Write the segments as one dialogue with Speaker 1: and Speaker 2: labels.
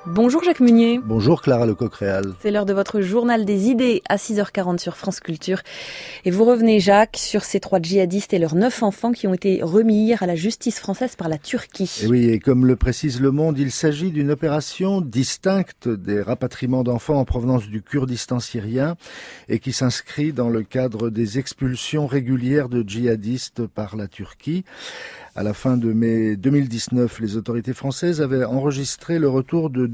Speaker 1: Bonjour Jacques Munier.
Speaker 2: Bonjour Clara Lecoq-Réal.
Speaker 1: C'est l'heure de votre journal des idées à 6h40 sur France Culture. Et vous revenez Jacques sur ces 3 djihadistes et leurs 9 enfants qui ont été remis hier à la justice française par la Turquie.
Speaker 2: Et oui, et comme le précise Le Monde, il s'agit d'une opération distincte des rapatriements d'enfants en provenance du Kurdistan syrien et qui s'inscrit dans le cadre des expulsions régulières de djihadistes par la Turquie. À la fin de mai 2019, les autorités françaises avaient enregistré le retour de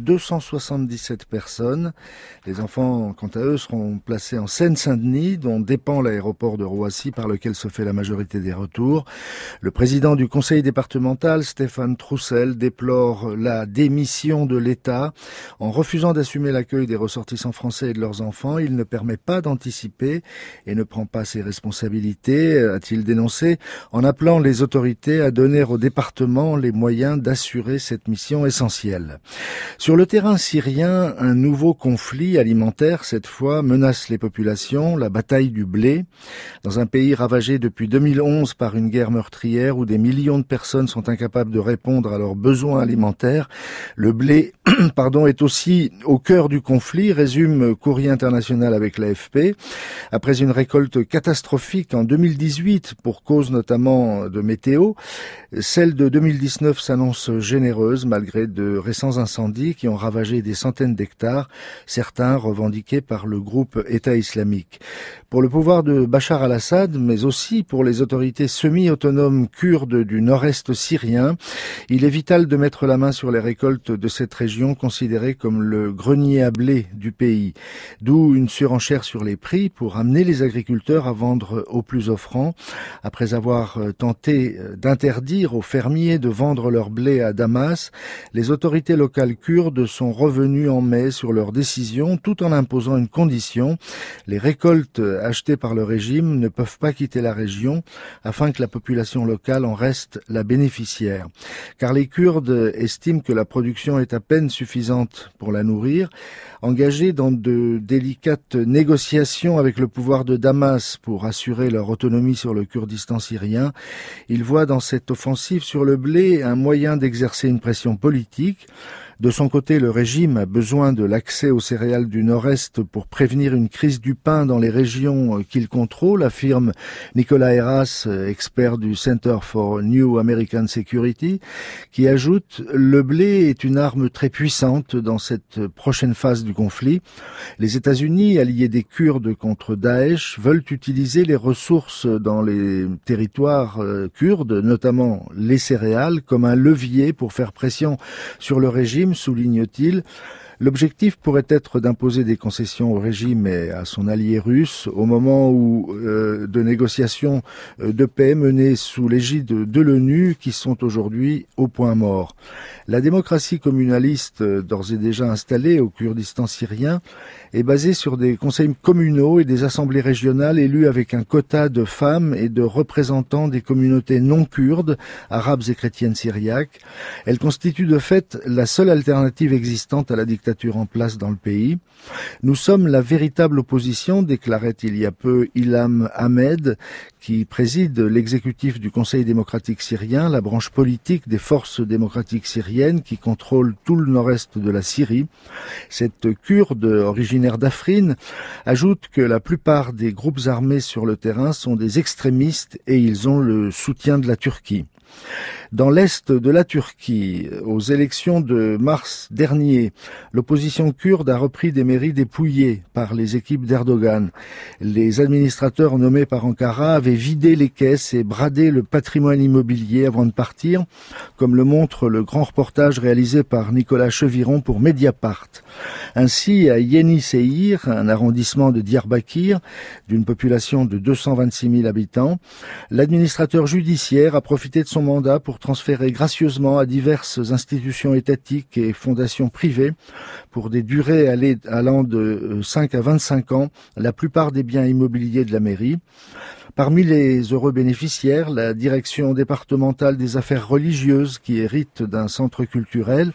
Speaker 2: 277 personnes. Les enfants, quant à eux, seront placés en Seine-Saint-Denis, dont dépend l'aéroport de Roissy par lequel se fait la majorité des retours. Le président du conseil départemental, Stéphane Troussel, déplore la démission de l'État. En refusant d'assumer l'accueil des ressortissants français et de leurs enfants, il ne permet pas d'anticiper et ne prend pas ses responsabilités, a-t-il dénoncé, en appelant les autorités à donner au département les moyens d'assurer cette mission essentielle. Sur le terrain syrien, un nouveau conflit alimentaire, cette fois, menace les populations, la bataille du blé. Dans un pays ravagé depuis 2011 par une guerre meurtrière où des millions de personnes sont incapables de répondre à leurs besoins alimentaires, le blé est aussi au cœur du conflit, résume Courrier International avec l'AFP. Après une récolte catastrophique en 2018 pour cause notamment de météo, celle de 2019 s'annonce généreuse malgré de récents incendies qui ont ravagé des centaines d'hectares, certains revendiqués par le groupe État islamique. Pour le pouvoir de Bachar al-Assad, mais aussi pour les autorités semi-autonomes kurdes du nord-est syrien, il est vital de mettre la main sur les récoltes de cette région considérée comme le grenier à blé du pays. D'où une surenchère sur les prix pour amener les agriculteurs à vendre au plus offrant. Après avoir tenté d'interdire aux fermiers de vendre leur blé à Damas, les autorités locales kurdes sont revenues en mai sur leur décision tout en imposant une condition. Les récoltes achetées par le régime ne peuvent pas quitter la région afin que la population locale en reste la bénéficiaire. Car les Kurdes estiment que la production est à peine suffisante pour la nourrir. Engagés dans de délicates négociations avec le pouvoir de Damas pour assurer leur autonomie sur le Kurdistan syrien, ils voient dans cette offensive sur le blé un moyen d'exercer une pression politique. De son côté, le régime a besoin de l'accès aux céréales du Nord-Est pour prévenir une crise du pain dans les régions qu'il contrôle, affirme Nicolas Heras, expert du Center for New American Security, qui ajoute « Le blé est une arme très puissante dans cette prochaine phase du conflit. Les États-Unis, alliés des Kurdes contre Daesh, veulent utiliser les ressources dans les territoires kurdes, notamment les céréales, comme un levier pour faire pression sur le régime, souligne-t-il. L'objectif pourrait être d'imposer des concessions au régime et à son allié russe au moment où de négociations de paix menées sous l'égide de l'ONU qui sont aujourd'hui au point mort. La démocratie communaliste d'ores et déjà installée au Kurdistan syrien est basée sur des conseils communaux et des assemblées régionales élues avec un quota de femmes et de représentants des communautés non kurdes, arabes et chrétiennes syriaques. Elle constitue de fait la seule alternative existante à la dictature en place dans le pays. Nous sommes la véritable opposition, déclarait il y a peu Ilham Ahmed, qui préside l'exécutif du Conseil démocratique syrien, la branche politique des forces démocratiques syriennes qui contrôle tout le nord-est de la Syrie. Cette Kurde originaire d'Afrine ajoute que la plupart des groupes armés sur le terrain sont des extrémistes et ils ont le soutien de la Turquie. Dans l'est de la Turquie, aux élections de mars dernier, l'opposition kurde a repris des mairies dépouillées par les équipes d'Erdogan. Les administrateurs nommés par Ankara avaient vidé les caisses et bradé le patrimoine immobilier avant de partir, comme le montre le grand reportage réalisé par Nicolas Cheviron pour Mediapart. Ainsi, à Yeni Seyir, un arrondissement de Diyarbakir, d'une population de 226 000 habitants, l'administrateur judiciaire a profité de son mandat pour transférer gracieusement à diverses institutions étatiques et fondations privées pour des durées allant de 5 à 25 ans la plupart des biens immobiliers de la mairie. Parmi les heureux bénéficiaires, la direction départementale des affaires religieuses qui hérite d'un centre culturel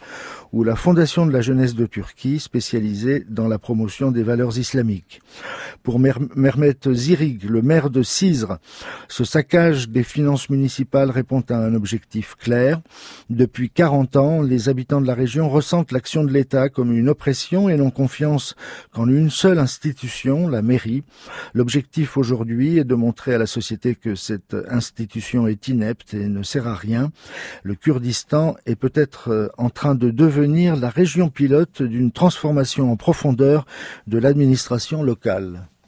Speaker 2: ou la Fondation de la jeunesse de Turquie, spécialisée dans la promotion des valeurs islamiques. Pour Mehmet Zirig, le maire de Cizre, ce saccage des finances municipales répond à un objectif clair. Depuis 40 ans, les habitants de la région ressentent l'action de l'État comme une oppression et n'ont confiance qu'en une seule institution, la mairie. L'objectif aujourd'hui est de montrer à la société que cette institution est inepte et ne sert à rien. Le Kurdistan est peut-être en train de devenir la région pilote d'une transformation en profondeur de l'administration locale.